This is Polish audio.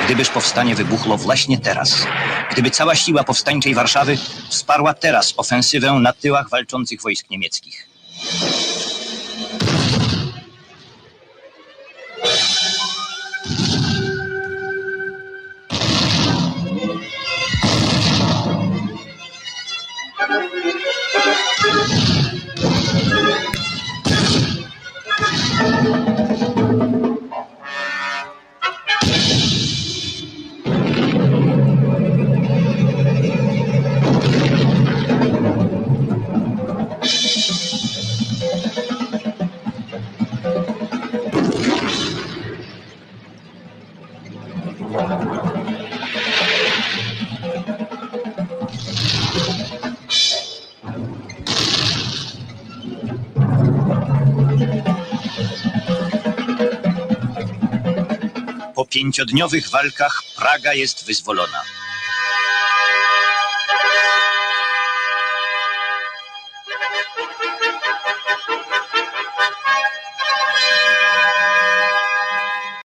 gdybyż powstanie wybuchło właśnie teraz. Gdyby cała siła powstańczej Warszawy wsparła teraz ofensywę na tyłach walczących wojsk niemieckich. Po 5-dniowych walkach Praga jest wyzwolona.